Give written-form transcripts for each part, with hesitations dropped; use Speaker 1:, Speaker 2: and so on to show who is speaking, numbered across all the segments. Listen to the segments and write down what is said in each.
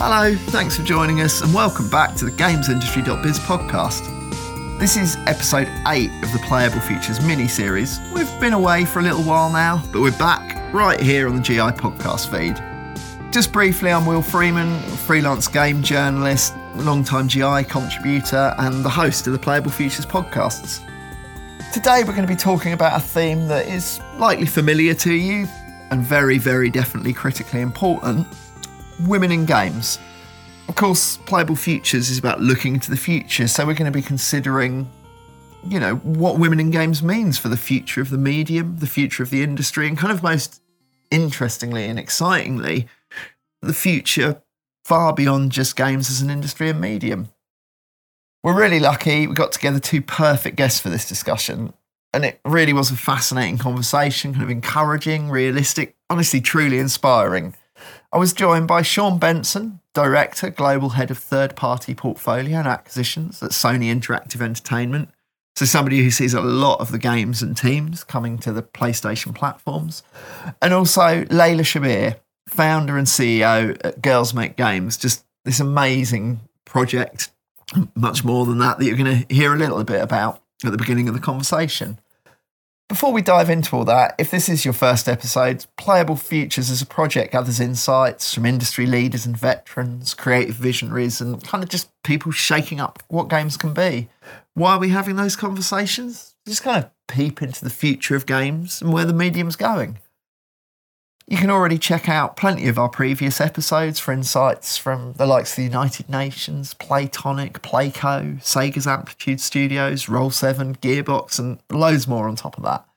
Speaker 1: Hello, thanks for joining us and welcome back to the GamesIndustry.biz podcast. This is episode 8 of the Playable Futures mini-series. We've been away for a little while now, but we're back right here on the GI podcast feed. Just briefly, I'm Will Freeman, freelance game journalist, long-time GI contributor and the host of the Playable Futures podcasts. Today we're going to be talking about a theme that is likely familiar to you and very, very definitely critically important: women in games. Of course, Playable Futures is about looking to the future, so we're going to be considering, what women in games means for the future of the medium, the future of the industry, and kind of most interestingly and excitingly, the future far beyond just games as an industry and medium. We're really lucky we got together two perfect guests for this discussion, and it really was a fascinating conversation, kind of encouraging, realistic, honestly truly inspiring. I was joined by Sean Benson, Director, Global Head of Third-Party Portfolio and Acquisitions at Sony Interactive Entertainment. So somebody who sees a lot of the games and teams coming to the PlayStation platforms. And also Layla Shabir, Founder and CEO at Girls Make Games. Just this amazing project, much more than that you're going to hear a little bit about at the beginning of the conversation. Before we dive into all that, if this is your first episode, Playable Futures as a project gathers insights from industry leaders and veterans, creative visionaries, and kind of just people shaking up what games can be. Why are we having those conversations? Just kind of peep into the future of games and where the medium's going. You can already check out plenty of our previous episodes for insights from the likes of the United Nations, Playtonic, Playco, Sega's Amplitude Studios, Roll7, Gearbox, and loads more on top of that.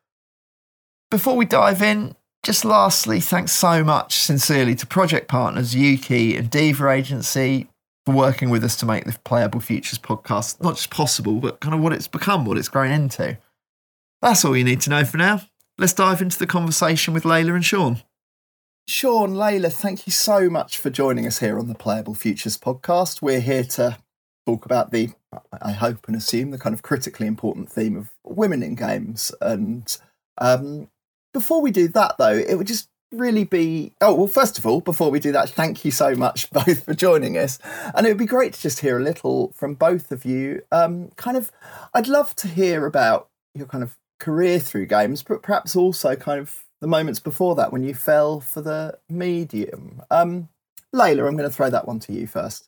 Speaker 1: Before we dive in, just lastly, thanks so much sincerely to project partners Yuki and Diva Agency for working with us to make the Playable Futures podcast not just possible, but kind of what it's become, what it's grown into. That's all you need to know for now. Let's dive into the conversation with Layla and Sean. Sean, Layla, thank you so much for joining us here on the Playable Futures podcast. We're here to talk about I hope and assume, the kind of critically important theme of women in games. And before we do that, though, it would just really be... Oh, well, first of all, before we do that, thank you so much both for joining us. And it would be great to just hear a little from both of you. I'd love to hear about your kind of career through games, but perhaps also kind of the moments before that when you fell for the medium. Layla, I'm going to throw that one to you first.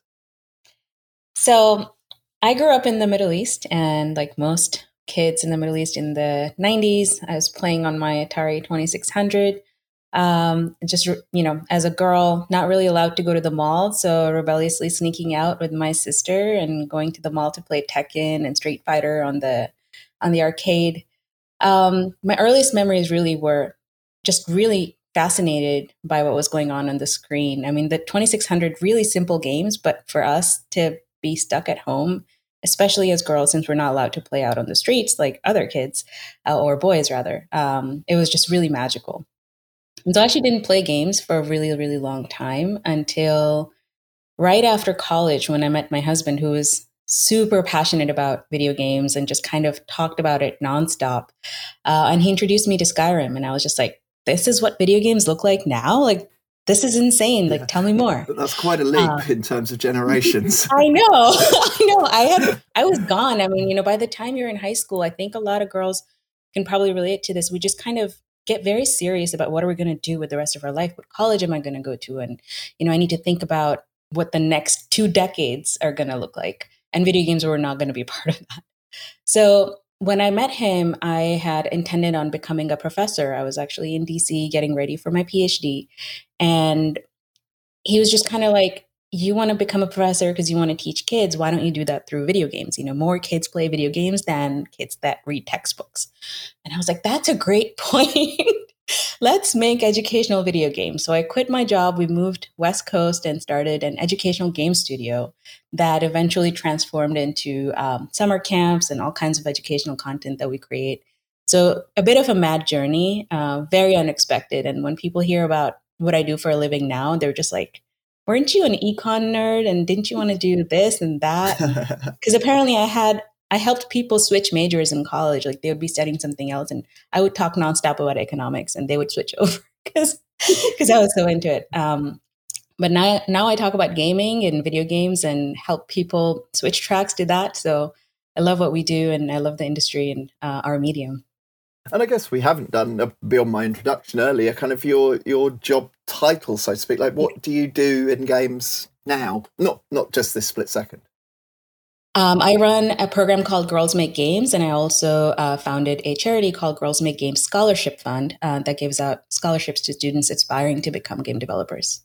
Speaker 2: So I grew up in the Middle East, and like most kids in the Middle East in the 90s, I was playing on my Atari 2600. As a girl, not really allowed to go to the mall, so rebelliously sneaking out with my sister and going to the mall to play Tekken and Street Fighter on the arcade. My earliest memories really were just really fascinated by what was going on the screen. I mean, the 2600, really simple games, but for us to be stuck at home, especially as girls, since we're not allowed to play out on the streets like other kids, or boys rather, it was just really magical. And so I actually didn't play games for a really, really long time until right after college, when I met my husband, who was super passionate about video games and just kind of talked about it nonstop. And he introduced me to Skyrim, and I was just like, this is what video games look like now? Like, this is insane. Like, tell me more.
Speaker 1: That's quite a leap in terms of generations.
Speaker 2: I know. I was gone. I mean, by the time you're in high school, I think a lot of girls can probably relate to this. We just kind of get very serious about what are we going to do with the rest of our life? What college am I going to go to? And, I need to think about what the next 2 decades are going to look like. And video games were not going to be part of that. So when I met him, I had intended on becoming a professor. I was actually in DC getting ready for my PhD. And he was just kind of like, you want to become a professor because you want to teach kids. Why don't you do that through video games? More kids play video games than kids that read textbooks. And I was like, that's a great point. Let's make educational video games. So I quit my job. We moved West Coast and started an educational game studio that eventually transformed into summer camps and all kinds of educational content that we create. So a bit of a mad journey, very unexpected. And when people hear about what I do for a living now, they're just like, weren't you an econ nerd? And didn't you want to do this and that? Because apparently I helped people switch majors in college. Like, they would be studying something else, and I would talk nonstop about economics, and they would switch over because I was so into it. But now I talk about gaming and video games and help people switch tracks to that. So I love what we do, and I love the industry and our medium.
Speaker 1: And I guess we haven't done, beyond my introduction earlier, kind of your job title, so to speak. Like, what do you do in games now? Not just this split second.
Speaker 2: I run a program called Girls Make Games, and I also founded a charity called Girls Make Games Scholarship Fund that gives out scholarships to students aspiring to become game developers.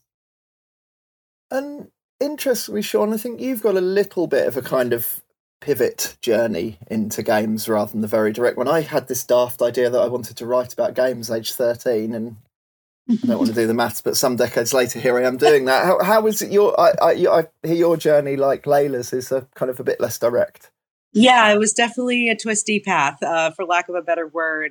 Speaker 1: And interestingly, Sean, I think you've got a little bit of a kind of pivot journey into games rather than the very direct one. I had this daft idea that I wanted to write about games age 13, and I don't want to do the maths, but some decades later, here I am doing that. How is it I hear your journey, like Layla's, is a kind of a bit less direct.
Speaker 3: Yeah, it was definitely a twisty path, for lack of a better word.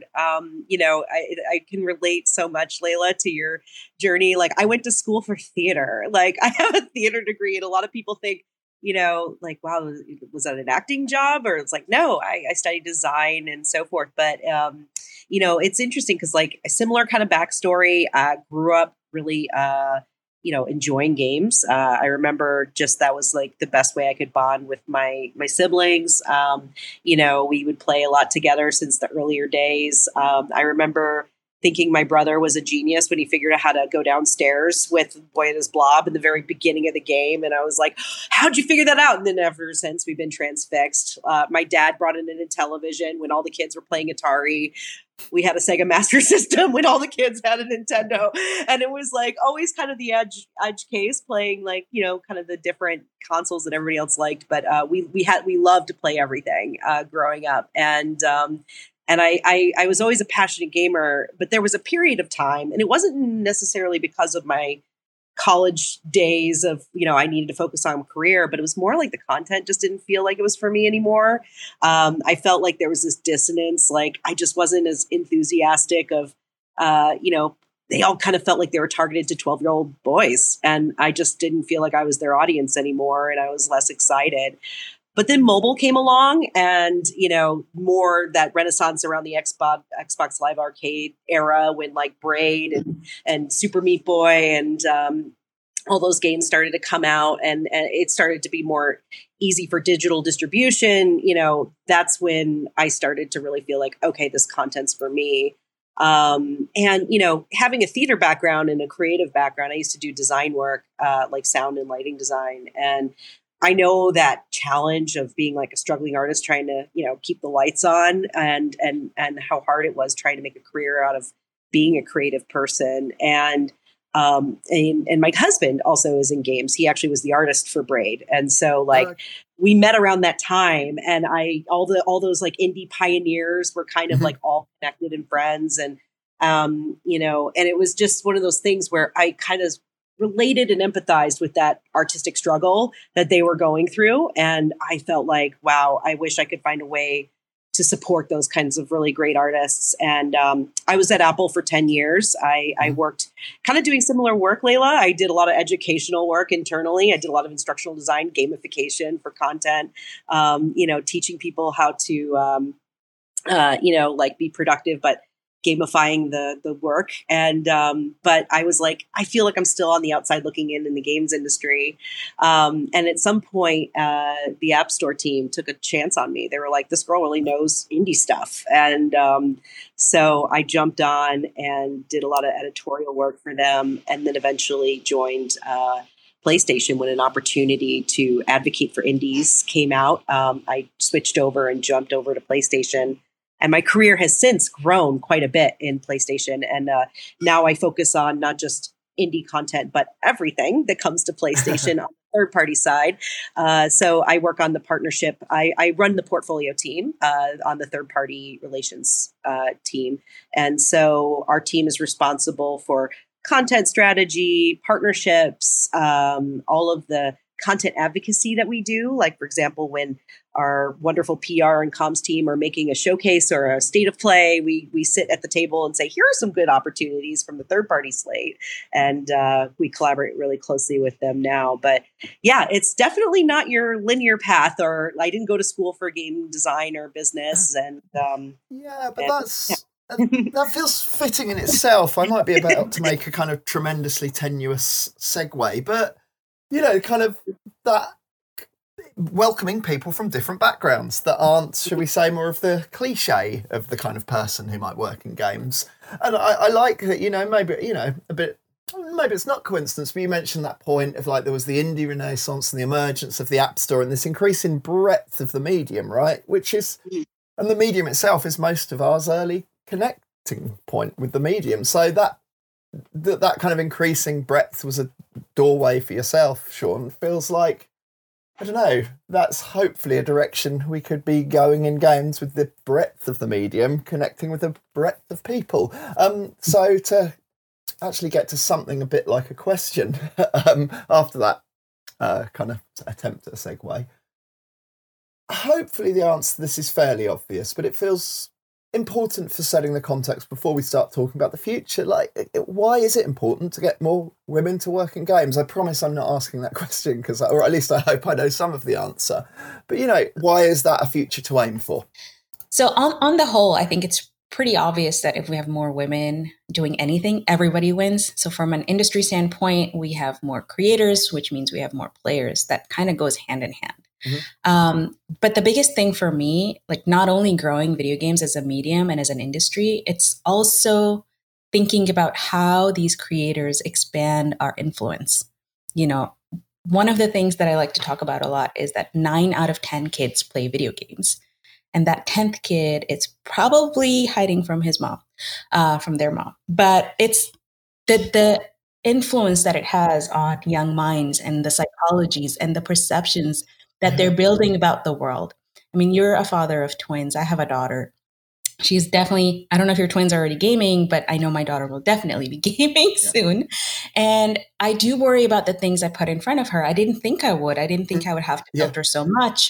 Speaker 3: I can relate so much, Layla, to your journey. Like, I went to school for theater. Like, I have a theater degree, and a lot of people think, like, wow, was that an acting job? Or it's like, no, I studied design and so forth. But, it's interesting because, like, a similar kind of backstory. I grew up really, enjoying games. I remember just that was like the best way I could bond with my siblings. We would play a lot together since the earlier days. I remember thinking my brother was a genius when he figured out how to go downstairs with Boy and His Blob in the very beginning of the game. And I was like, how'd you figure that out? And then ever since, we've been transfixed. My dad brought in a Television when all the kids were playing Atari. We had a Sega Master System when all the kids had a Nintendo. And it was like always kind of the edge case, playing like, kind of the different consoles that everybody else liked. But we loved to play everything growing up. And I was always a passionate gamer, but there was a period of time, and it wasn't necessarily because of my college days of, I needed to focus on career, but it was more like the content just didn't feel like it was for me anymore. I felt like there was this dissonance. Like, I just wasn't as enthusiastic of, they all kind of felt like they were targeted to 12-year-old boys. And I just didn't feel like I was their audience anymore. And I was less excited. But then mobile came along, and, more that renaissance around the Xbox Live Arcade era, when like Braid and Super Meat Boy and all those games started to come out, and it started to be more easy for digital distribution. That's when I started to really feel like, okay, this content's for me. And, having a theater background and a creative background, I used to do design work, like sound and lighting design. And I know that challenge of being like a struggling artist, trying to, keep the lights on, and how hard it was trying to make a career out of being a creative person. And my husband also is in games. He actually was the artist for Braid. And so like we met around that time, and all those like indie pioneers were kind of like all connected and friends. And, and it was just one of those things where I kind of related and empathized with that artistic struggle that they were going through. And I felt like, wow, I wish I could find a way to support those kinds of really great artists. And I was at Apple for 10 years. I worked kind of doing similar work, Layla. I did a lot of educational work internally. I did a lot of instructional design, gamification for content, teaching people how to, be productive, but gamifying the work. And, but I was like, I feel like I'm still on the outside looking in the games industry. And at some point, the App Store team took a chance on me. They were like, this girl really knows indie stuff. And, so I jumped on and did a lot of editorial work for them, and then eventually joined, PlayStation when an opportunity to advocate for indies came out. I switched over and jumped over to PlayStation. And my career has since grown quite a bit in PlayStation. And now I focus on not just indie content, but everything that comes to PlayStation on the third-party side. So I work on the partnership. I run the portfolio team on the third-party relations team. And so our team is responsible for content strategy, partnerships, all of the content advocacy that we do. Like, for example, when our wonderful PR and comms team are making a showcase or a state of play, we sit at the table and say, here are some good opportunities from the third party slate. And we collaborate really closely with them now. But yeah, it's definitely not your linear path, or I didn't go to school for game design or business. And
Speaker 1: yeah, but That feels fitting in itself. I might be about to make a kind of tremendously tenuous segue, but kind of that welcoming people from different backgrounds that aren't, shall we say, more of the cliche of the kind of person who might work in games. And I like that, maybe, a bit, maybe it's not coincidence, but you mentioned that point of like there was the indie renaissance and the emergence of the App Store and this increasing breadth of the medium, right? Which is, and the medium itself is most of ours early connecting point with the medium. So that kind of increasing breadth was a doorway for yourself, Sean. Feels like, I don't know, that's hopefully a direction we could be going in games, with the breadth of the medium connecting with the breadth of people. So to actually get to something a bit like a question after that kind of attempt at a segue, hopefully the answer to this is fairly obvious, but it feels important for setting the context before we start talking about the future. Like, why is it important to get more women to work in games? I promise I'm not asking that question, or at least I hope I know some of the answer. But why is that a future to aim for?
Speaker 2: So on the whole, I think it's pretty obvious that if we have more women doing anything, everybody wins. So from an industry standpoint, we have more creators, which means we have more players. That kind of goes hand in hand. Mm-hmm. But the biggest thing for me, like not only growing video games as a medium and as an industry, it's also thinking about how these creators expand our influence. One of the things that I like to talk about a lot is that 9 out of 10 kids play video games. And that 10th kid, it's probably hiding from his mom, from their mom. But it's the influence that it has on young minds and the psychologies and the perceptions that they're building about the world. I mean, you're a father of twins. I have a daughter. She's definitely, I don't know if your twins are already gaming, but I know my daughter will definitely be gaming soon. And I do worry about the things I put in front of her. I didn't think I would. I didn't think I would have to filter so much.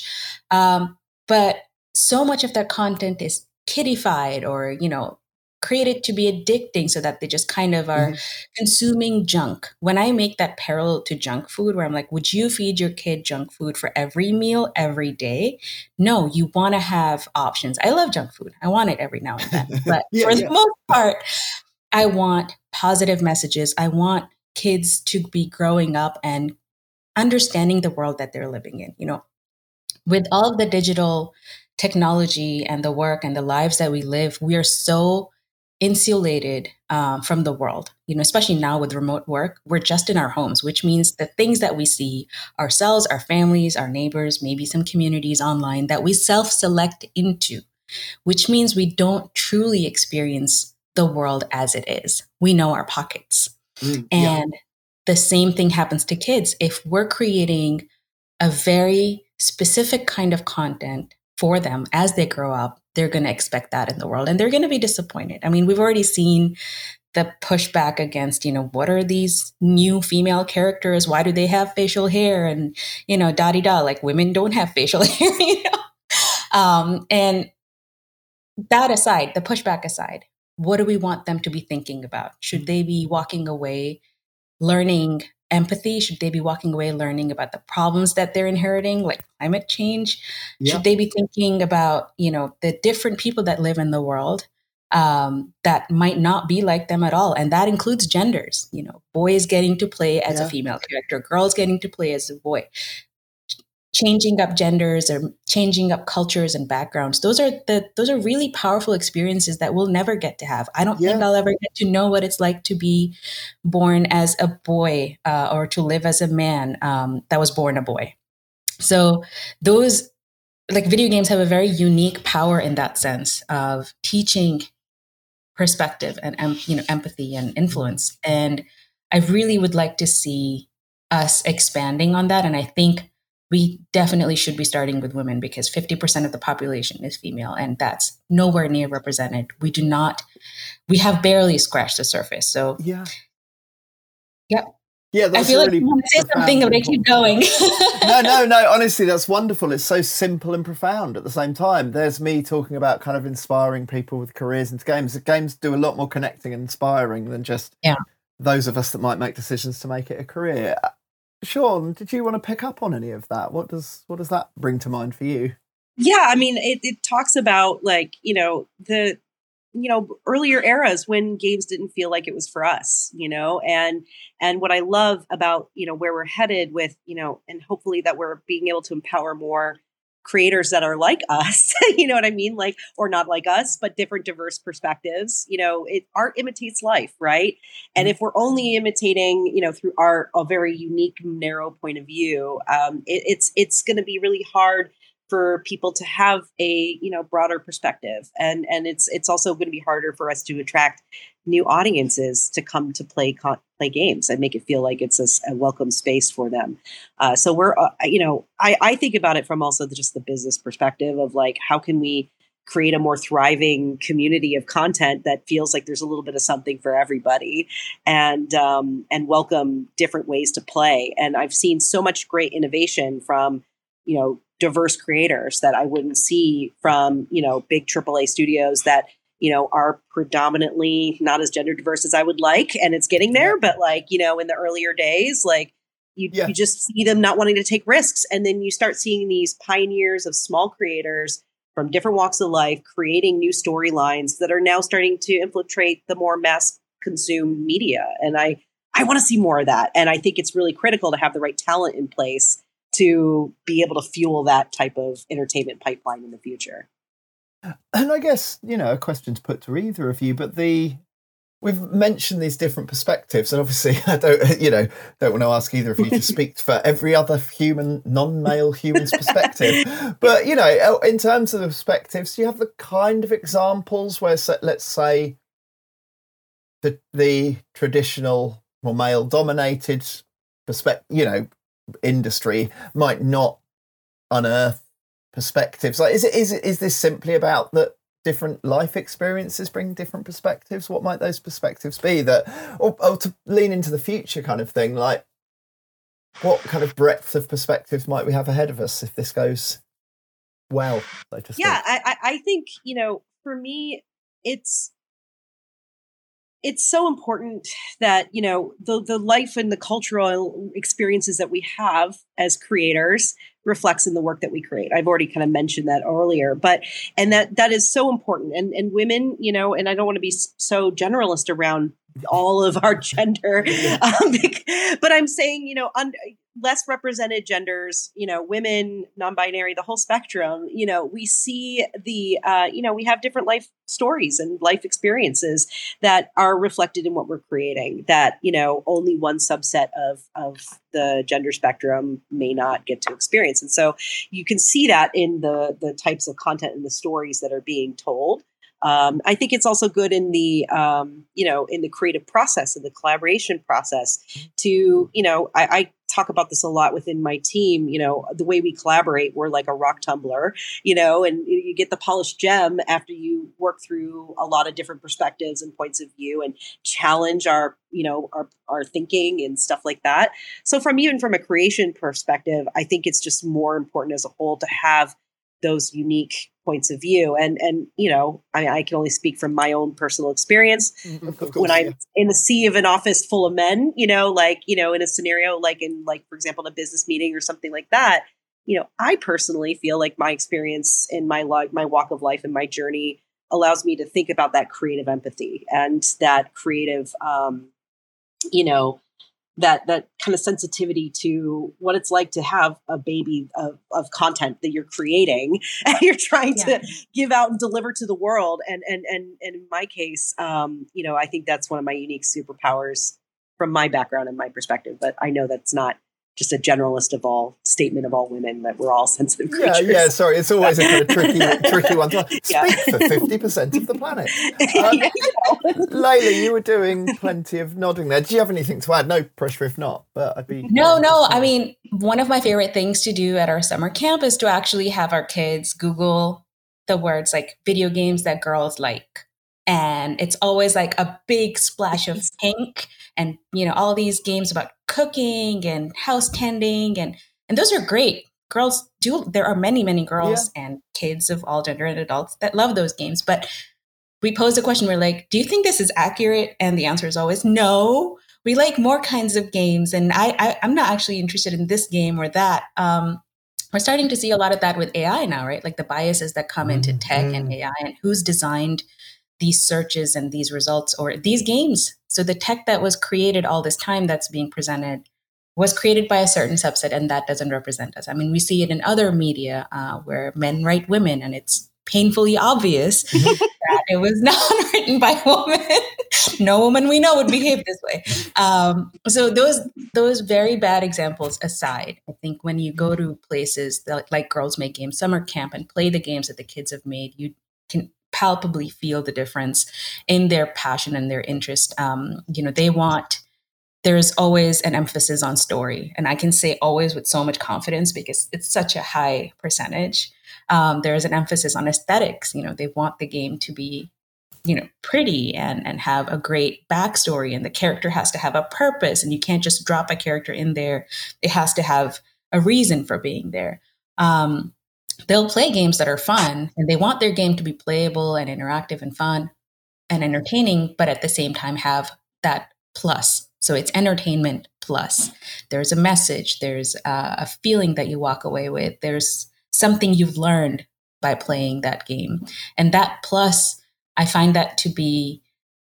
Speaker 2: But so much of that content is kiddified or, created to be addicting so that they just kind of are consuming junk. When I make that parallel to junk food, where I'm like, would you feed your kid junk food for every meal, every day? No, you want to have options. I love junk food. I want it every now and then. But the most part, I want positive messages. I want kids to be growing up and understanding the world that they're living in. With all of the digital technology and the work and the lives that we live, we are so insulated from the world, especially now with remote work. We're just in our homes, which means the things that we see ourselves, our families, our neighbors, maybe some communities online that we self-select into, which means we don't truly experience the world as it is. We know our pockets. And the same thing happens to kids. If we're creating a very specific kind of content for them as they grow up, they're going to expect that in the world and they're going to be disappointed. I mean, we've already seen the pushback against, what are these new female characters? Why do they have facial hair? And, da-di-da, like women don't have facial hair, And that aside, the pushback aside, what do we want them to be thinking about? Should they be walking away learning empathy? Should they be walking away learning about the problems that they're inheriting, like climate change? Should they be thinking about, the different people that live in the world that might not be like them at all? And that includes genders, boys getting to play as a female character, girls getting to play as a boy. Changing up genders or changing up cultures and backgrounds. Those are really powerful experiences that we'll never get to have. I don't think I'll ever get to know what it's like to be born as a boy or to live as a man that was born a boy. So those, like, video games have a very unique power in that sense of teaching perspective and empathy and influence. And I really would like to see us expanding on that. And I think we definitely should be starting with women because 50% of the population is female and that's nowhere near represented. We have barely scratched the surface. So
Speaker 1: That's
Speaker 2: I feel like you want to say something, but I keep going.
Speaker 1: No, honestly, that's wonderful. It's so simple and profound at the same time. There's me talking about kind of inspiring people with careers into games. The games do a lot more connecting and inspiring than just those of us that might make decisions to make it a career. Sean, did you want to pick up on any of that? What does that bring to mind for you?
Speaker 3: Yeah, I mean, it talks about, like, the earlier eras when games didn't feel like it was for us, and what I love about, where we're headed with, and hopefully that we're being able to empower more creators that are like us, you know what I mean? Like, or not like us, but different diverse perspectives. Art imitates life, right? And if we're only imitating, through art, a very unique, narrow point of view, it's going to be really hard for people to have a broader perspective, and it's also going to be harder for us to attract new audiences to come to play games and make it feel like it's a welcome space for them. So we're I think about it from also just the business perspective of like, how can we create a more thriving community of content that feels like there's a little bit of something for everybody, and welcome different ways to play. And I've seen so much great innovation from diverse creators that I wouldn't see from, big AAA studios that, are predominantly not as gender diverse as I would like. And it's getting there, but like, in the earlier days, like you just see them not wanting to take risks. And then you start seeing these pioneers of small creators from different walks of life, creating new storylines that are now starting to infiltrate the more mass consumed media. And I want to see more of that. And I think it's really critical to have the right talent in place to be able to fuel that type of entertainment pipeline in the future.
Speaker 1: And I guess, a question to put to either of you, but we've mentioned these different perspectives, and obviously I don't want to ask either of you to speak for every other non-male human's perspective. But, in terms of the perspectives, do you have the kind of examples where, let's say, the traditional or male-dominated perspective, industry might not unearth perspectives? Like, is this simply about that different life experiences bring different perspectives? What might those perspectives be, or to lean into the future kind of thing? Like, what kind of breadth of perspectives might we have ahead of us if this goes well, so to speak?
Speaker 3: Yeah, I think, for me, it's so important that, the life and the cultural experiences that we have as creators reflects in the work that we create. I've already kind of mentioned that earlier, and that is so important. And women, and I don't want to be so generalist around all of our gender, but I'm saying, less represented genders, women, non-binary, the whole spectrum, we see we have different life stories and life experiences that are reflected in what we're creating, that, only one subset of the gender spectrum may not get to experience. And so you can see that in the types of content and the stories that are being told. I think it's also good in the, in the creative process and the collaboration process to, I talk about this a lot within my team, the way we collaborate, we're like a rock tumbler, and you get the polished gem after you work through a lot of different perspectives and points of view and challenge our thinking and stuff like that. So even from a creation perspective, I think it's just more important as a whole to have those unique points of view. And I can only speak from my own personal experience. When I'm in the sea of an office full of men, in a scenario, for example, in a business meeting or something like that, I personally feel like my experience in my walk of life and my journey allows me to think about that creative empathy and that creative, that kind of sensitivity to what it's like to have a baby of content that you're creating and you're trying to give out and deliver to the world. And in my case, I think that's one of my unique superpowers from my background and my perspective. But I know that's not just a generalist statement of all women, that we're all sensitive creatures.
Speaker 1: Yeah, sorry. It's always a kind of tricky one to speak for 50% of the planet. Layla, you were doing plenty of nodding there. Do you have anything to add? No pressure if not, but I'd be...
Speaker 2: No. I mean, one of my favorite things to do at our summer camp is to actually have our kids Google the words like video games that girls like. And it's always like a big splash of pink and, all these games about cooking and house tending. And those are great. There are many, many girls and kids of all gender and adults that love those games. But we posed a question. We're like, do you think this is accurate? And the answer is always no. We like more kinds of games. And I'm not actually interested in this game or that. We're starting to see a lot of that with AI now, right? Like the biases that come into tech and AI and who's designed these searches and these results or these games. So the tech that was created all this time that's being presented was created by a certain subset, and that doesn't represent us. I mean, we see it in other media where men write women, and it's painfully obvious that it was not written by women. No woman we know would behave this way. So those very bad examples aside, I think when you go to places like Girls Make Games, summer camp, and play the games that the kids have made, you can palpably feel the difference in their passion and their interest. There's always an emphasis on story. And I can say always with so much confidence because it's such a high percentage. There's an emphasis on aesthetics. They want the game to be, pretty and have a great backstory. And the character has to have a purpose. And you can't just drop a character in there. It has to have a reason for being there. They'll play games that are fun, and they want their game to be playable and interactive and fun and entertaining, but at the same time have that plus. So it's entertainment plus. There's a message. There's a feeling that you walk away with. There's something you've learned by playing that game. And that plus, I find that to be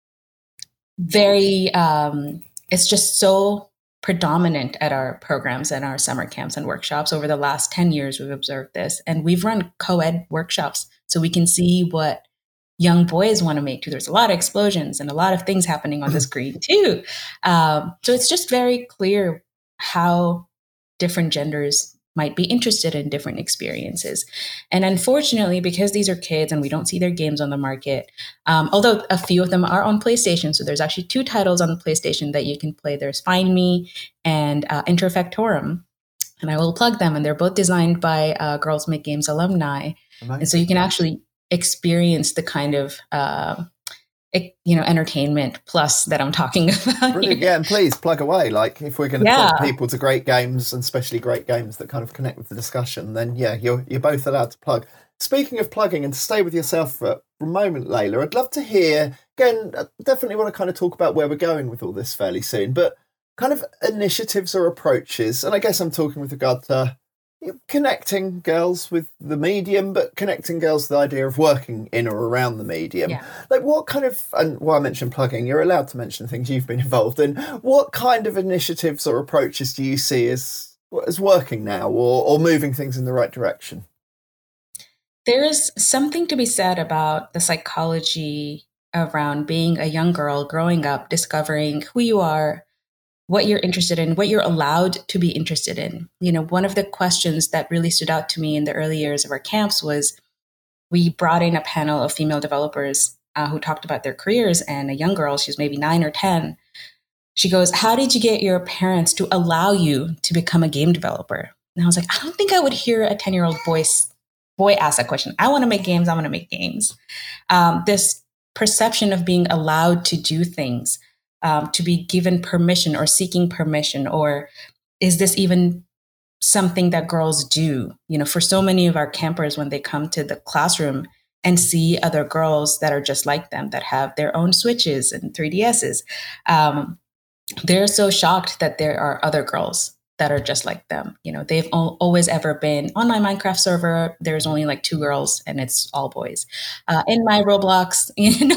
Speaker 2: very, it's just so predominant at our programs and our summer camps and workshops. Over the last 10 years, we've observed this. And we've run co-ed workshops so we can see what young boys want to make too. There's a lot of explosions and a lot of things happening on the screen too. So it's just very clear how different genders might be interested in different experiences. And unfortunately, because these are kids and we don't see their games on the market, although a few of them are on PlayStation. So there's actually 2 titles on the PlayStation that you can play. There's Find Me and Interfactorum. And I will plug them. And they're both designed by Girls Make Games alumni. Amazing. And so you can actually experience the kind of entertainment plus that I'm talking about.
Speaker 1: Brilliant. Yeah, and please plug away. Like if we're going to plug people to great games, and especially great games that kind of connect with the discussion, then you're both allowed to plug. Speaking of plugging, and to stay with yourself for a moment, Layla, I'd love to hear, again, definitely want to kind of talk about where we're going with all this fairly soon, but kind of initiatives or approaches, and I guess I'm talking with regard to connecting girls with the medium, but connecting girls to the idea of working in or around the medium. Yeah. Like what kind of, and while I mentioned plugging, you're allowed to mention things you've been involved in. What kind of initiatives or approaches do you see as working now or moving things in the right direction?
Speaker 2: There is something to be said about the psychology around being a young girl, growing up, discovering who you are, what you're interested in, what you're allowed to be interested in. One of the questions that really stood out to me in the early years of our camps was we brought in a panel of female developers who talked about their careers, and a young girl, she was maybe 9 or 10. She goes, "How did you get your parents to allow you to become a game developer?" And I was like, I don't think I would hear a 10-year-old boy ask that question. I want to make games. I want to make games. This perception of being allowed to do things, to be given permission or seeking permission, or is this even something that girls do? For so many of our campers, when they come to the classroom and see other girls that are just like them, that have their own Switches and 3DSs, they're so shocked that there are other girls that are just like them. They've always ever been on my Minecraft server. There's only like 2 girls and it's all boys. In my Roblox,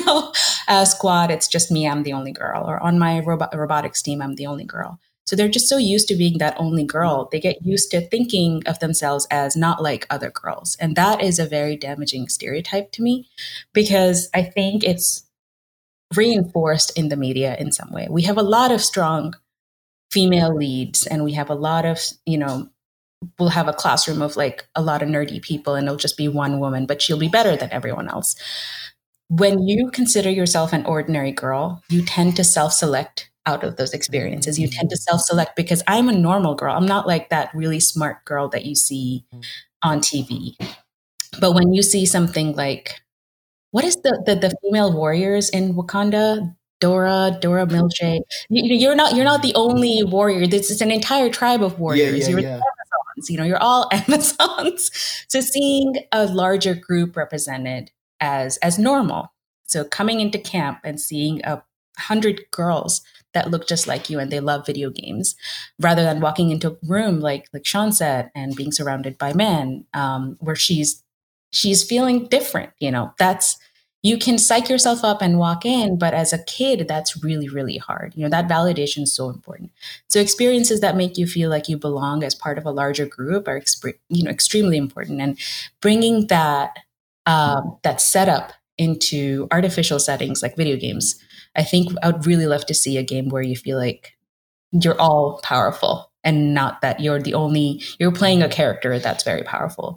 Speaker 2: squad, it's just me. I'm the only girl. Or on my robotics team, I'm the only girl. So they're just so used to being that only girl. They get used to thinking of themselves as not like other girls. And that is a very damaging stereotype to me, because I think it's reinforced in the media in some way. We have a lot of strong female leads, and we have a lot of, we'll have a classroom of like a lot of nerdy people, and it'll just be one woman, but she'll be better than everyone else. When you consider yourself an ordinary girl, you tend to self-select out of those experiences. You tend to self-select because I'm a normal girl. I'm not like that really smart girl that you see on TV. But when you see something like, what is the female warriors in Wakanda? Dora Milaje. You're not the only warrior. This is an entire tribe of warriors. You're the Amazons. You're all Amazons. So seeing a larger group represented as normal. So coming into camp and seeing 100 girls that look just like you and they love video games, rather than walking into a room like Sean said and being surrounded by men, where she's feeling different. you can psych yourself up and walk in, but as a kid, that's really, really hard. That validation is so important. So experiences that make you feel like you belong as part of a larger group are, extremely important. And bringing that setup into artificial settings like video games, I think I would really love to see a game where you feel like you're all powerful and not that you're playing a character that's very powerful.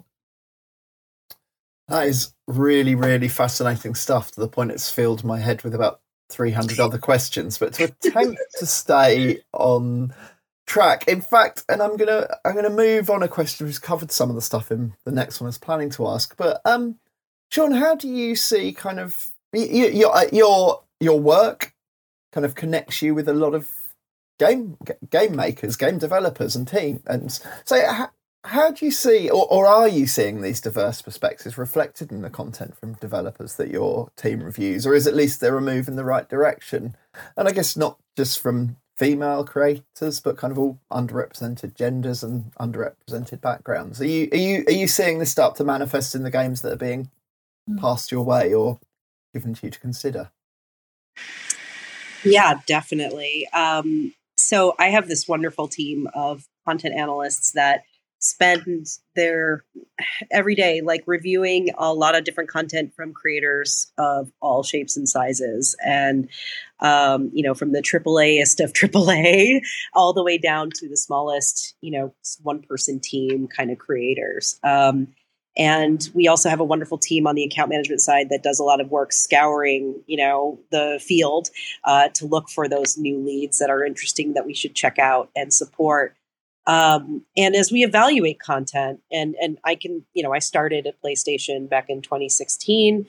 Speaker 1: That is really, really fascinating stuff, to the point it's filled my head with about 300 other questions. But to attempt to stay on track, in fact, and I'm gonna move on a question who's covered some of the stuff in the next one I was planning to ask. But Sean, how do you see kind of your work kind of connects you with a lot of game makers, game developers, and team? And so, how do you see, or are you seeing these diverse perspectives reflected in the content from developers that your team reviews, or is at least they're a move in the right direction? And I guess not just from female creators, but kind of all underrepresented genders and underrepresented backgrounds. Are you seeing this start to manifest in the games that are being passed your way or given to you to consider?
Speaker 3: Yeah, definitely. So I have this wonderful team of content analysts that spend their every day like reviewing a lot of different content from creators of all shapes and sizes, and from the AAA-est of AAA all the way down to the smallest, one-person team kind of creators. And we also have a wonderful team on the account management side that does a lot of work scouring, the field to look for those new leads that are interesting that we should check out and support. And as we evaluate content, and I can, I started at PlayStation back in 2016.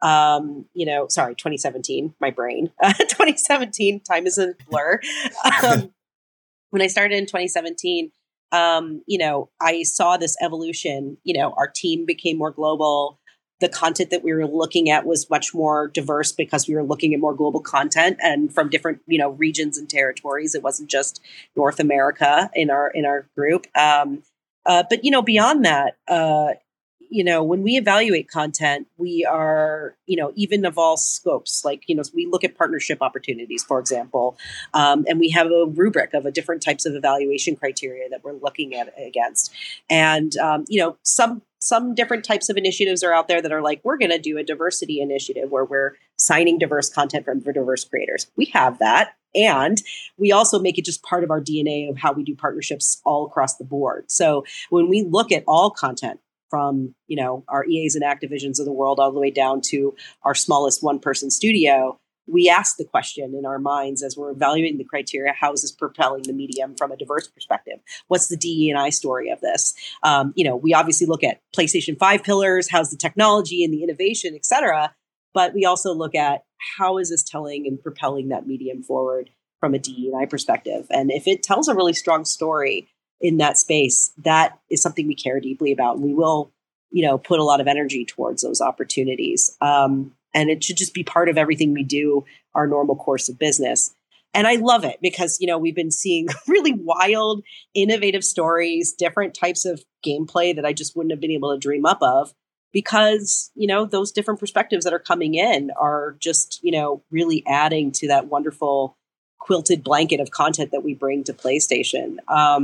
Speaker 3: 2017, my brain, 2017, time is a blur. When I started in 2017, I saw this evolution. Our team became more global. The content that we were looking at was much more diverse because we were looking at more global content and from different, regions and territories. It wasn't just North America in our group. But beyond that, when we evaluate content, we are, even of all scopes, like, we look at partnership opportunities, for example, and we have a rubric of different types of evaluation criteria that we're looking at against. And, some different types of initiatives are out there that are like, we're going to do a diversity initiative where we're signing diverse content for diverse creators. We have that. And we also make it just part of our DNA of how we do partnerships all across the board. So when we look at all content, from, our EAs and Activisions of the world all the way down to our smallest one-person studio, we ask the question in our minds as we're evaluating the criteria, how is this propelling the medium from a diverse perspective? What's the DE&I story of this? We obviously look at PlayStation 5 pillars, how's the technology and the innovation, et cetera. But we also look at how is this telling and propelling that medium forward from a DE&I perspective? And if it tells a really strong story in that space, that is something we care deeply about. And we will, put a lot of energy towards those opportunities. And it should just be part of everything we do, our normal course of business. And I love it because, we've been seeing really wild, innovative stories, different types of gameplay that I just wouldn't have been able to dream up of because, those different perspectives that are coming in are just, really adding to that wonderful quilted blanket of content that we bring to PlayStation.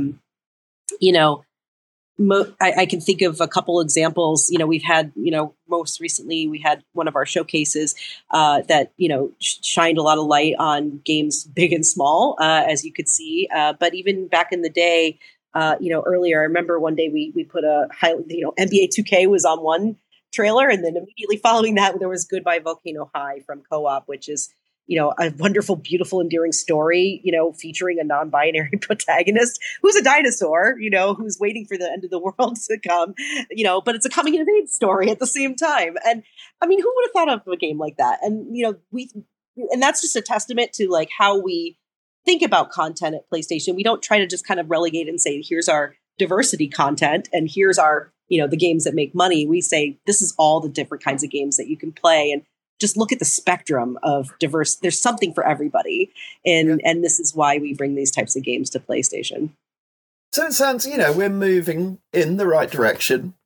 Speaker 3: I can think of a couple examples. We've had, most recently we had one of our showcases that, shined a lot of light on games big and small, as you could see. But even back in the day, earlier, I remember one day we put NBA 2K was on one trailer, and then immediately following that, there was Goodbye Volcano High from Co-op, which is a wonderful, beautiful, endearing story, featuring a non-binary protagonist who's a dinosaur, who's waiting for the end of the world to come, but it's a coming of age story at the same time. And I mean, who would have thought of a game like that? And, and that's just a testament to like how we think about content at PlayStation. We don't try to just kind of relegate and say, here's our diversity content and here's our, the games that make money. We say, this is all the different kinds of games that you can play. And just look at the spectrum of diverse. There's something for everybody. And this is why we bring these types of games to PlayStation.
Speaker 1: So it sounds, we're moving in the right direction.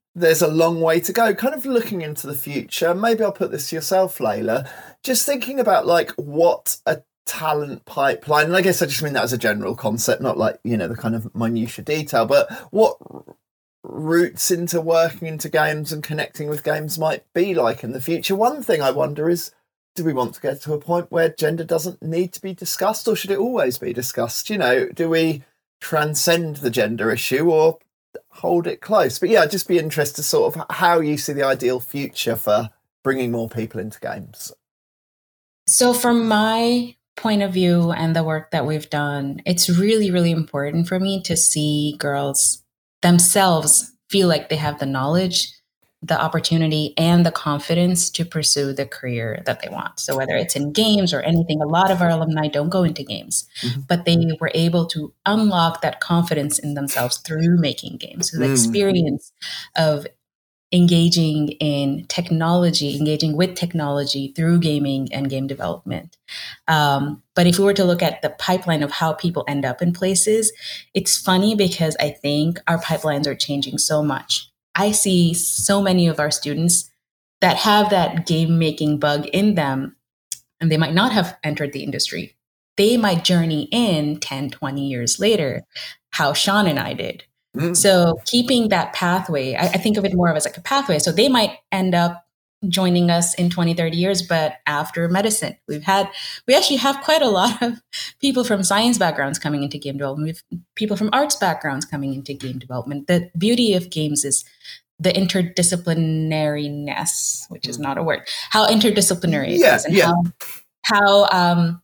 Speaker 1: there's a long way to go. Kind of looking into the future, maybe I'll put this to yourself, Layla, just thinking about like what a talent pipeline, and I guess I just mean that as a general concept, not like, you know, the kind of minutiae detail, but what routes into working into games and connecting with games might be like in the future. One thing I wonder is, do we want to get to a point where gender doesn't need to be discussed, or should it always be discussed? You know, do we transcend the gender issue or hold it close? But yeah, I'd just be interested sort of how you see the ideal future for bringing more people into games.
Speaker 2: So from my point of view and the work that we've done, it's really, really important for me to see girls themselves feel like they have the knowledge, the opportunity, and the confidence to pursue the career that they want. So whether it's in games or anything, a lot of our alumni don't go into games, but they were able to unlock that confidence in themselves through making games. So the experience of engaging in technology, engaging with technology through gaming and game development. But if we were to look at the pipeline of how people end up in places, it's funny because I think our pipelines are changing so much. I see so many of our students that have that game making bug in them, and they might not have entered the industry. They might journey in 10, 20 years later, how Sean and I did. So keeping that pathway, I think of it more of as like a pathway. So they might end up joining us in 20, 30 years, but after medicine. We actually have quite a lot of people from science backgrounds coming into game development. We have people from arts backgrounds coming into game development. The beauty of games is the interdisciplinariness, which is not a word, how interdisciplinary it is, and how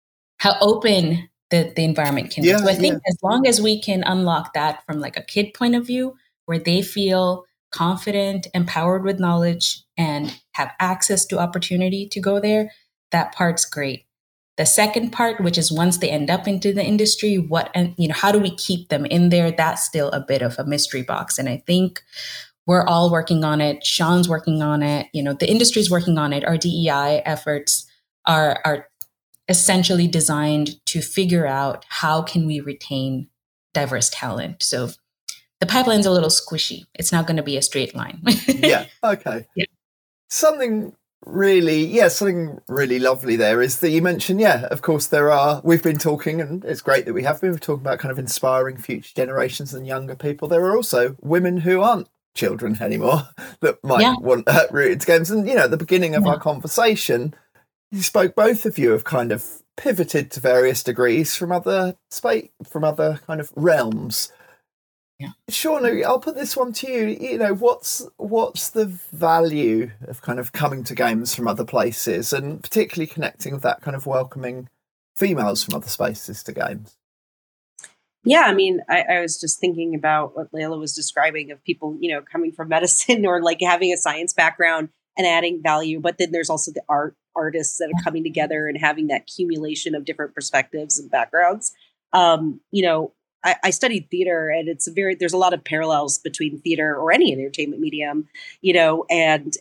Speaker 2: open the environment can be. So I think as long as we can unlock that from like a kid point of view, where they feel confident, empowered with knowledge, and have access to opportunity to go there, that part's great. The second part, which is once they end up into the industry, how do we keep them in there? That's still a bit of a mystery box. And I think we're all working on it. Sean's working on it. You know, the industry's working on it. Our DEI efforts are essentially designed to figure out how can we retain diverse talent. So the pipeline's a little squishy. It's not going to be a straight line.
Speaker 1: Okay. Yeah. Something really lovely there is that you mentioned, of course we've been talking, and it's great that we have been talking about kind of inspiring future generations and younger people. There are also women who aren't children anymore that might want route into games. And, you know, at the beginning of our conversation, both of you have kind of pivoted to various degrees from other kind of realms. Yeah. Sean, I'll put this one to you. You know, what's the value of kind of coming to games from other places, and particularly connecting with that kind of welcoming females from other spaces to games?
Speaker 3: Yeah, I mean, I was just thinking about what Layla was describing of people, you know, coming from medicine or like having a science background and adding value. But then there's also the artists that are coming together and having that accumulation of different perspectives and backgrounds. You know, I studied theater, and there's a lot of parallels between theater or any entertainment medium, you know, and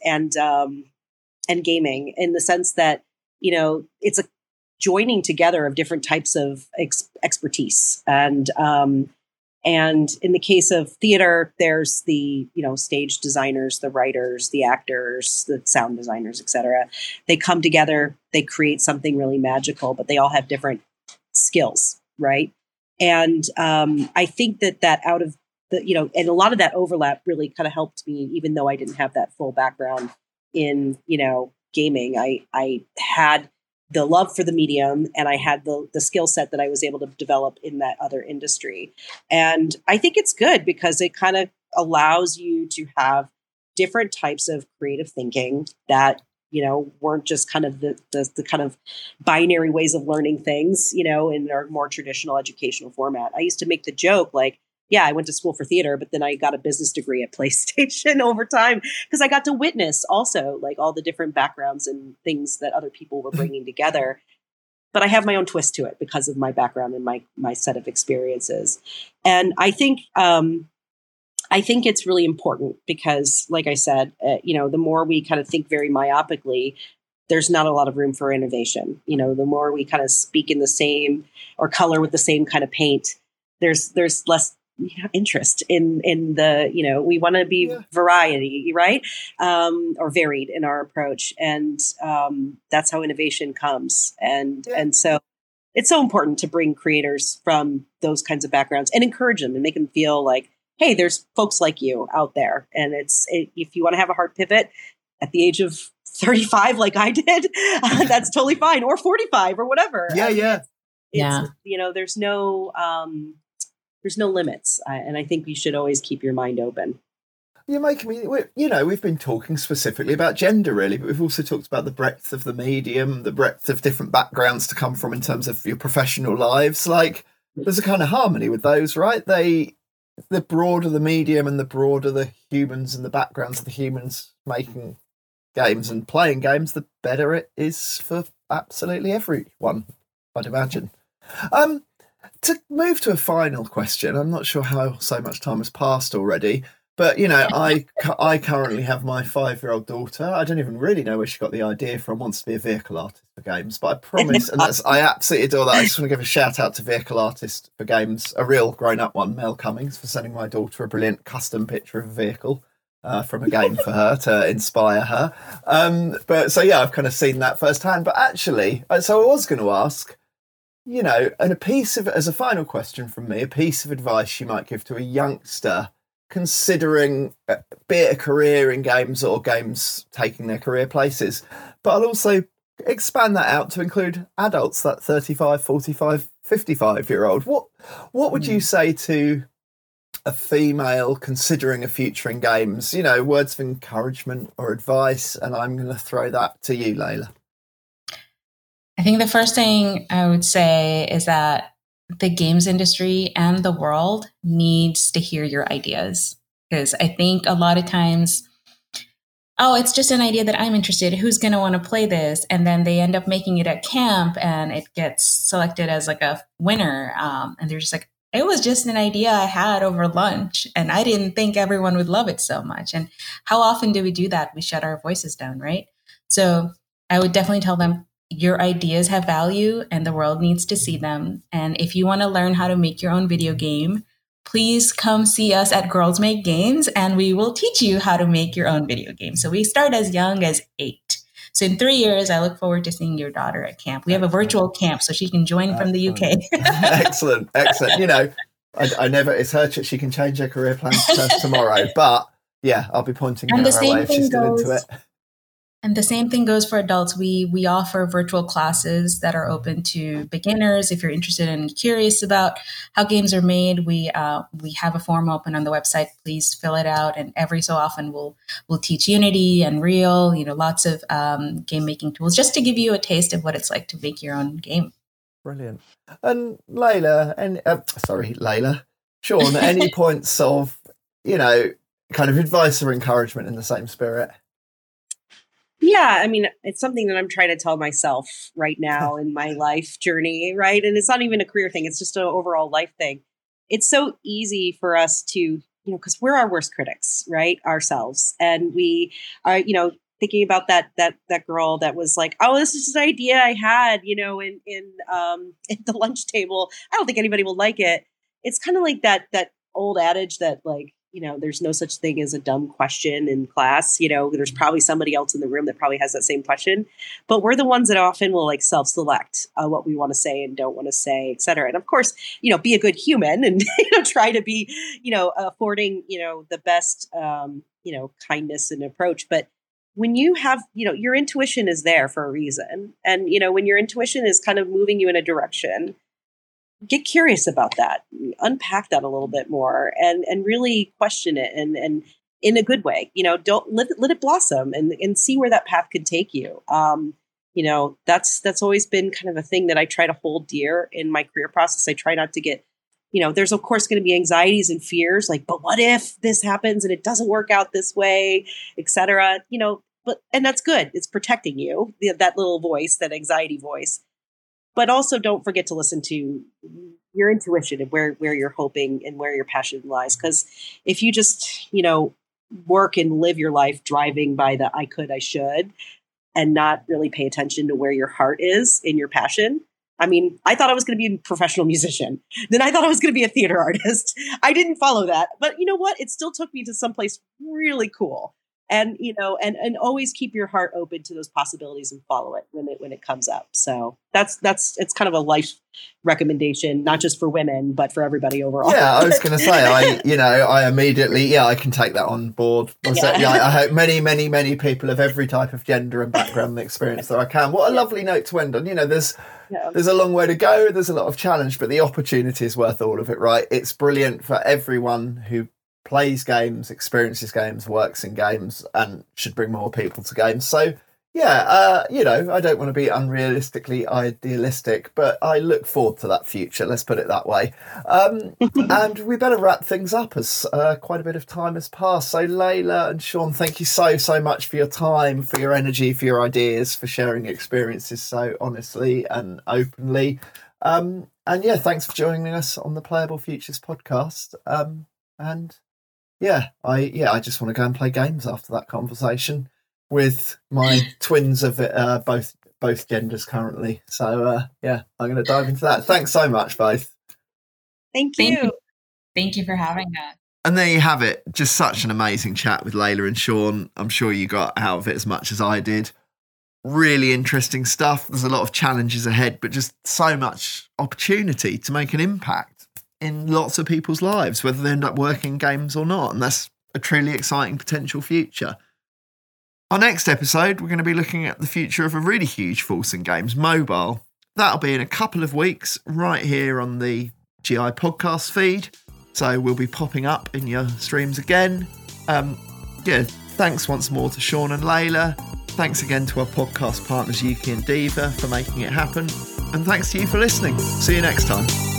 Speaker 3: gaming, in the sense that, you know, it's a joining together of different types of expertise. And in the case of theater, there's the, you know, stage designers, the writers, the actors, the sound designers, etc. They come together, they create something really magical, but they all have different skills, right? And I think that out of the, you know, and a lot of that overlap really kind of helped me, even though I didn't have that full background in, you know, gaming. I had the love for the medium, and I had the skill set that I was able to develop in that other industry. And I think it's good because it kind of allows you to have different types of creative thinking that, you know, weren't just kind of the kind of binary ways of learning things, you know, in our more traditional educational format. I used to make the joke, like, yeah, I went to school for theater, but then I got a business degree at PlayStation over time, because I got to witness also like all the different backgrounds and things that other people were bringing together. But I have my own twist to it because of my background and my set of experiences. And I think it's really important because, like I said, you know, the more we kind of think very myopically, there's not a lot of room for innovation. You know, the more we kind of speak in the same or color with the same kind of paint, there's less interest in the, we want to be variety, right? Or varied in our approach. And that's how innovation comes. And so it's so important to bring creators from those kinds of backgrounds and encourage them and make them feel like, hey, there's folks like you out there. And if you want to have a hard pivot at the age of 35, like I did, that's totally fine. Or 45 or whatever. There's no limits. And I think you should always keep your mind open.
Speaker 1: You're making me, we've been talking specifically about gender, really, but we've also talked about the breadth of the medium, the breadth of different backgrounds to come from in terms of your professional lives. Like, there's a kind of harmony with those, right? The broader the medium and the broader the humans and the backgrounds of the humans making games and playing games, the better it is for absolutely everyone, I'd imagine. To move to a final question, I'm not sure how so much time has passed already, but, I currently have my 5-year-old daughter. I don't even really know where she got the idea from, wants to be a vehicle artist for games, but I promise, and I absolutely adore that. I just want to give a shout out to Vehicle Artist for Games, a real grown-up one, Mel Cummings, for sending my daughter a brilliant custom picture of a vehicle from a game for her to inspire her. I've kind of seen that firsthand. But actually, so I was going to ask, and as a final question from me, a piece of advice you might give to a youngster considering, be it a career in games or games taking their career places, but I'll also expand that out to include adults, that 35, 45, 55-year-old. What would you say to a female considering a future in games? Words of encouragement or advice, and I'm going to throw that to you, Layla.
Speaker 2: I think the first thing I would say is that the games industry and the world needs to hear your ideas, because I think a lot of times, it's just an idea that I'm interested in. Who's going to want to play this? And then they end up making it at camp and it gets selected as like a winner. And they're just like, it was just an idea I had over lunch and I didn't think everyone would love it so much. And how often do we do that? We shut our voices down, right? So I would definitely tell them, your ideas have value and the world needs to see them. And if you want to learn how to make your own video game, please come see us at Girls Make Games and we will teach you how to make your own video game. So we start as young as 8. So in 3 years, I look forward to seeing your daughter at camp. We have a virtual camp so she can join from the UK.
Speaker 1: Excellent. I never, it's her, she can change her career plans tomorrow, but yeah, I'll be pointing her way if she's still into it.
Speaker 2: And the same thing goes for adults. We offer virtual classes that are open to beginners. If you're interested and curious about how games are made, we have a form open on the website. Please fill it out. And every so often we'll teach Unity, Unreal, lots of game making tools, just to give you a taste of what it's like to make your own game.
Speaker 1: Brilliant. And Layla, Sean, any points of, kind of advice or encouragement in the same spirit?
Speaker 3: Yeah, I mean, it's something that I'm trying to tell myself right now in my life journey, right? And it's not even a career thing. It's just an overall life thing. It's so easy for us to, because we're our worst critics, right? Ourselves. And we are, thinking about that girl that was like, oh, this is just an idea I had, in the lunch table. I don't think anybody will like it. It's kind of like that old adage that like, there's no such thing as a dumb question in class. There's probably somebody else in the room that probably has that same question, but we're the ones that often will like self-select what we want to say and don't want to say, et cetera. And of course, be a good human and, try to be, affording, the best, kindness and approach. But when you have, your intuition is there for a reason. And, when your intuition is kind of moving you in a direction, get curious about that, unpack that a little bit more and really question it and in a good way, don't let it blossom and see where that path could take you. That's always been kind of a thing that I try to hold dear in my career process. I try not to get, there's of course going to be anxieties and fears like, but what if this happens and it doesn't work out this way, et cetera, and that's good. It's protecting you, that little voice, that anxiety voice. But also don't forget to listen to your intuition and where you're hoping and where your passion lies. Because if you just, work and live your life driving by the I could, I should, and not really pay attention to where your heart is in your passion, I mean, I thought I was going to be a professional musician. Then I thought I was going to be a theater artist. I didn't follow that. But you know what? It still took me to someplace really cool. And, and always keep your heart open to those possibilities and follow it when it comes up. So it's kind of a life recommendation, not just for women, but for everybody overall.
Speaker 1: Yeah, I was going to say, I immediately, I can take that on board. I hope many, many, many people of every type of gender and background and experience that I can. What a lovely note to end on. There's a long way to go. There's a lot of challenge, but the opportunity is worth all of it, right? It's brilliant for everyone who plays games, experiences games, works in games, and should bring more people to games. So, I don't want to be unrealistically idealistic, but I look forward to that future. Let's put it that way. And we better wrap things up as quite a bit of time has passed. So, Layla and Sean, thank you so much for your time, for your energy, for your ideas, for sharing experiences so honestly and openly. Thanks for joining us on the Playable Futures podcast. I just want to go and play games after that conversation with my twins of both genders currently. So I'm going to dive into that. Thanks so much, both.
Speaker 3: Thank you.
Speaker 4: Thank you for having us.
Speaker 1: And there you have it. Just such an amazing chat with Layla and Sean. I'm sure you got out of it as much as I did. Really interesting stuff. There's a lot of challenges ahead, but just so much opportunity to make an impact in lots of people's lives, whether they end up working games or not. And that's a truly exciting potential future. Our next episode, we're going to be looking at the future of a really huge force in games, mobile. That'll be in a couple of weeks right here on the GI podcast feed. So we'll be popping up in your streams again. Thanks once more to Sean and Layla. Thanks again to our podcast partners, Yuki and Diva, for making it happen. And thanks to you for listening. See you next time.